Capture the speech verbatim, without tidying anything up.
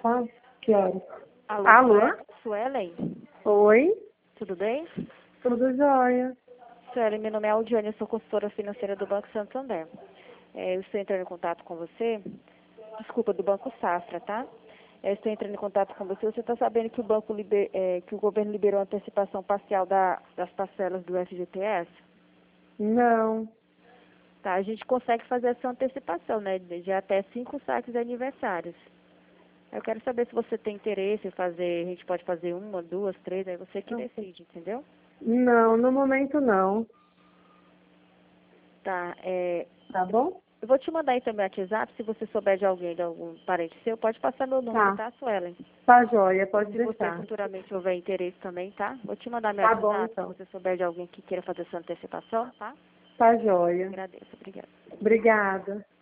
sabe? Que horas? Alô? Alô? Suelen? Oi? Tudo bem? Tudo jóia. Suelen, meu nome é Aldiane, eu sou consultora financeira do Banco Santander. É, eu estou entrando em contato com você, desculpa, do Banco Safra, tá? Eu estou entrando em contato com você. Você está sabendo que o banco liber, é, que o governo liberou a antecipação parcial da, das parcelas do F G T S? Não. Tá, a gente consegue fazer essa antecipação, né? De, de até cinco saques aniversários. Eu quero saber se você tem interesse em fazer, a gente pode fazer uma, duas, três, aí você que decide, entendeu? Não, no momento não. Tá, é, Tá bom? eu vou te mandar aí também o WhatsApp, se você souber de alguém, de algum parente seu, pode passar meu número, Tá. tá, Suelen? Tá jóia, pode Se você deixar. futuramente houver interesse também, tá? Vou te mandar meu Tá bom, WhatsApp, então. se você souber de alguém que queira fazer essa antecipação, tá? Tá jóia. Agradeço, obrigada. Obrigada.